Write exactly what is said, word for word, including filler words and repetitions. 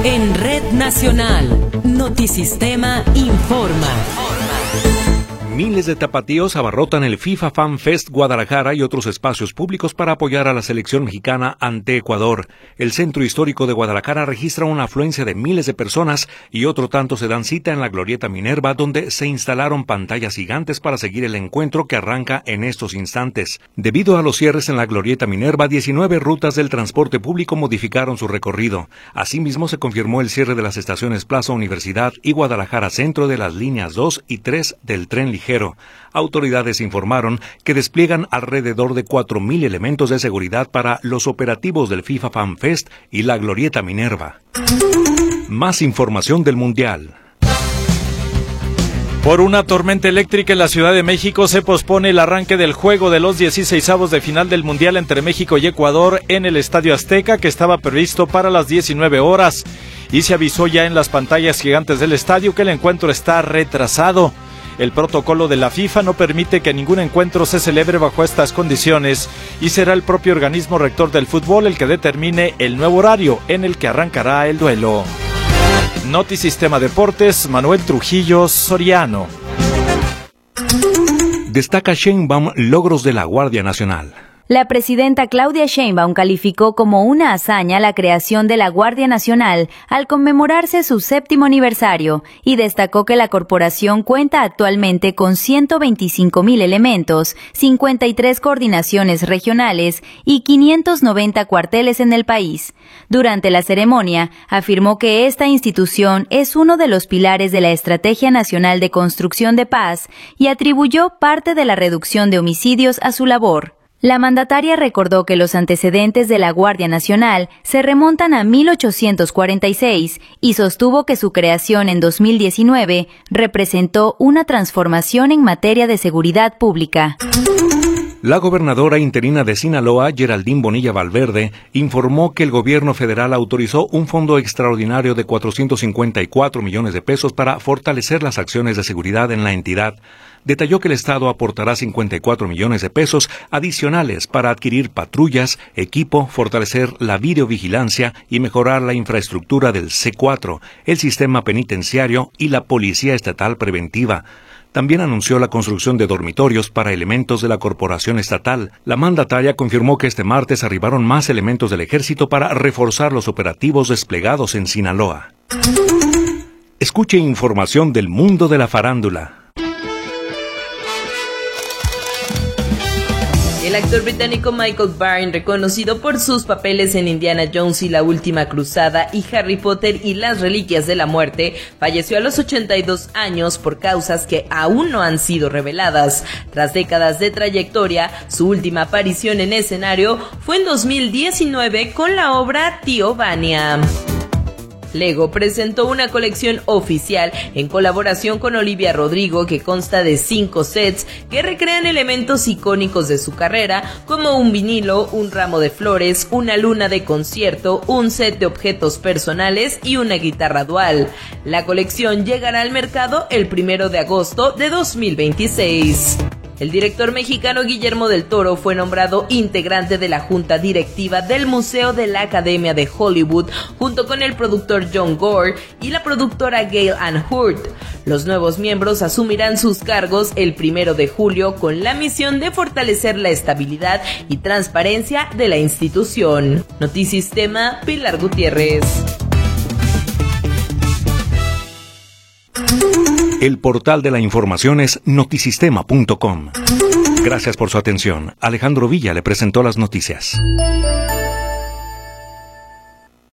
En Red Nacional, Notisistema informa. Miles de tapatíos abarrotan el FIFA Fan Fest Guadalajara y otros espacios públicos para apoyar a la selección mexicana ante Ecuador. El Centro Histórico de Guadalajara registra una afluencia de miles de personas y otro tanto se dan cita en la Glorieta Minerva, donde se instalaron pantallas gigantes para seguir el encuentro que arranca en estos instantes. Debido a los cierres en la Glorieta Minerva, diecinueve rutas del transporte público modificaron su recorrido. Asimismo, se confirmó el cierre de las estaciones Plaza Universidad y Guadalajara Centro de las líneas dos y tres del tren ligero. Autoridades informaron que despliegan alrededor de cuatro mil elementos de seguridad para los operativos del FIFA Fan Fest y la Glorieta Minerva. Más información del Mundial. Por una tormenta eléctrica en la Ciudad de México se pospone el arranque del juego de los dieciseisavos de final del Mundial entre México y Ecuador en el Estadio Azteca, que estaba previsto para las diecinueve horas. Y se avisó ya en las pantallas gigantes del estadio que el encuentro está retrasado. El protocolo de la FIFA no permite que ningún encuentro se celebre bajo estas condiciones y será el propio organismo rector del fútbol el que determine el nuevo horario en el que arrancará el duelo. Notisistema Deportes, Manuel Trujillo Soriano. Destaca Sheinbaum logros de la Guardia Nacional. La presidenta Claudia Sheinbaum calificó como una hazaña la creación de la Guardia Nacional al conmemorarse su séptimo aniversario y destacó que la corporación cuenta actualmente con ciento veinticinco mil elementos, cincuenta y tres coordinaciones regionales y quinientos noventa cuarteles en el país. Durante la ceremonia, afirmó que esta institución es uno de los pilares de la Estrategia Nacional de Construcción de Paz y atribuyó parte de la reducción de homicidios a su labor. La mandataria recordó que los antecedentes de la Guardia Nacional se remontan a mil ochocientos cuarenta y seis y sostuvo que su creación en dos mil diecinueve representó una transformación en materia de seguridad pública. La gobernadora interina de Sinaloa, Geraldine Bonilla Valverde, informó que el gobierno federal autorizó un fondo extraordinario de cuatrocientos cincuenta y cuatro millones de pesos para fortalecer las acciones de seguridad en la entidad. Detalló que el Estado aportará cincuenta y cuatro millones de pesos adicionales para adquirir patrullas, equipo, fortalecer la videovigilancia y mejorar la infraestructura del C cuatro, el sistema penitenciario y la Policía Estatal Preventiva. También anunció la construcción de dormitorios para elementos de la corporación estatal. La mandataria confirmó que este martes arribaron más elementos del ejército para reforzar los operativos desplegados en Sinaloa. Escuche información del mundo de la farándula. El actor británico Michael Byrne, reconocido por sus papeles en Indiana Jones y la Última Cruzada y Harry Potter y las Reliquias de la Muerte, falleció a los ochenta y dos años por causas que aún no han sido reveladas. Tras décadas de trayectoria, su última aparición en escenario fue en dos mil diecinueve con la obra Tío Vania. Lego presentó una colección oficial en colaboración con Olivia Rodrigo que consta de cinco sets que recrean elementos icónicos de su carrera, como un vinilo, un ramo de flores, una luna de concierto, un set de objetos personales y una guitarra dual. La colección llegará al mercado el primero de agosto de dos mil veintiséis. El director mexicano Guillermo del Toro fue nombrado integrante de la junta directiva del Museo de la Academia de Hollywood, junto con el productor John Gore y la productora Gail Ann Hurd. Los nuevos miembros asumirán sus cargos el primero de julio con la misión de fortalecer la estabilidad y transparencia de la institución. Notisistema, Pilar Gutiérrez. El portal de la información es notisistema punto com. Gracias por su atención. Alejandro Villa le presentó las noticias.